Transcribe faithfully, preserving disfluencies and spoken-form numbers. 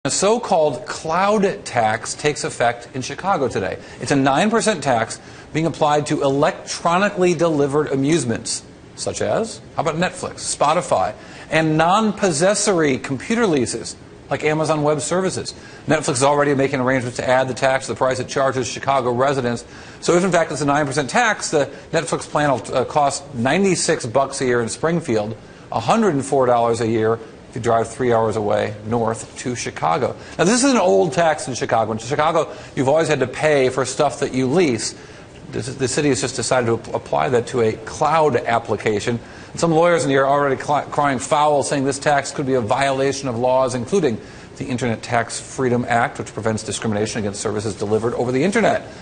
A so-called cloud tax takes effect in Chicago today. It's a nine percent tax being applied to electronically delivered amusements, such as, how about Netflix, Spotify, and non-possessory computer leases, like Amazon Web Services. Netflix is already making arrangements to add the tax to the price it charges Chicago residents. So if, in fact, it's a nine percent tax, the Netflix plan will uh, cost ninety-six bucks a year in Springfield, one hundred four dollars a year if you drive three hours away north to Chicago. Now, this is an old tax in Chicago. In Chicago, you've always had to pay for stuff that you lease. This is, the city has just decided to apply that to a cloud application. And some lawyers in here are already crying foul, saying this tax could be a violation of laws, including the Internet Tax Freedom Act, which prevents discrimination against services delivered over the Internet.